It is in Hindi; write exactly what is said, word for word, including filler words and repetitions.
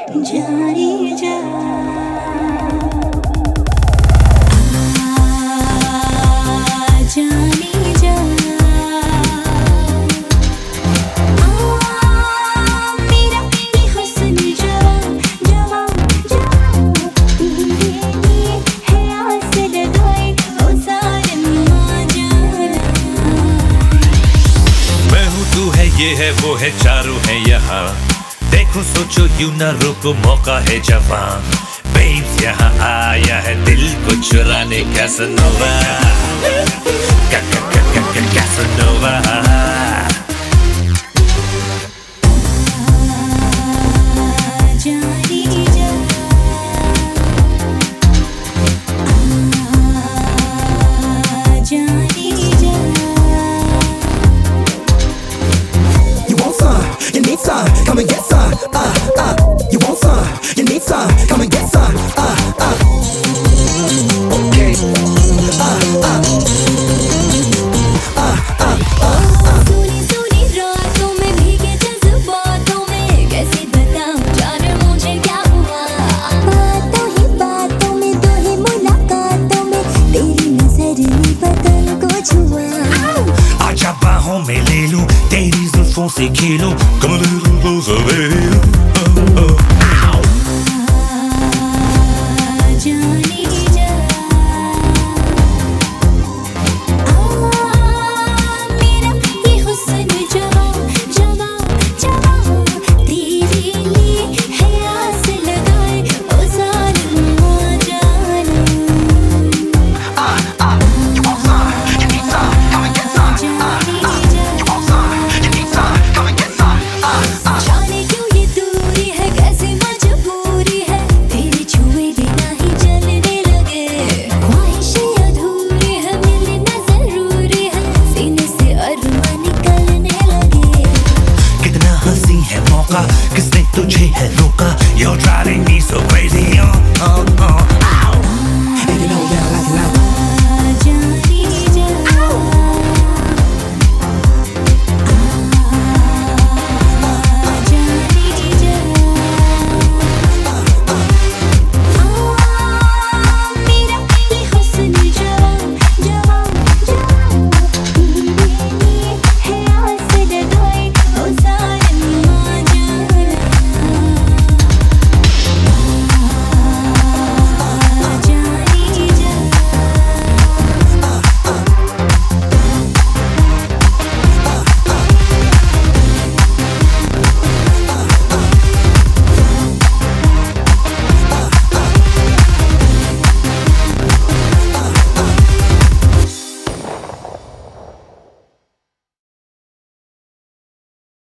जाने जा जाने जा मेरा ये हुस्न जवां जवां जवां तेरे लिए है आस लगाए ओ जालिम जाना मैं हूँ तू है ये है वो है चारों है यहाँ देखो सोचो यूं ना रोको मौका है जवान बेब्स यहाँ आया है दिल को चुराने कैसनोवा कैसनोवा जाने जा जाने जा You want some, you need some, come and get some, uh, uh. You want some, you need some, come and get some, uh, uh. Okay, uh, uh. Uh, uh, uh, uh. सुनी सुनी रातों में भीगे जज्बातों में कैसे बताऊं जाने मुझे क्या हुआ बातों ही बातों में दो ही मुलाकातों में तेरी नजर ने बदन को छुआ आजा बाहों में ले लूं तेरी जुल्फों से खेलूं Come a little closer baby oh, oh. जाने जा मेरा ये हुस्न जवां जवां जवां तेरे लिए है आस लगाए ओ जालिम जाना You want some, you need some, come and get some, uh, uh. You want some, you need some, come and get some, uh, uh. जाने क्यों ये दूरी है कैसी मजबूरी है तेरे छुए बिना ही जलने लगे ख्वाहिशें अधूरी है मिलना जरूरी है सीने से अरमां निकलने लगे कितना हंसी है मौका किसने तुझे है रोका You're driving me so crazy oh, oh, oh.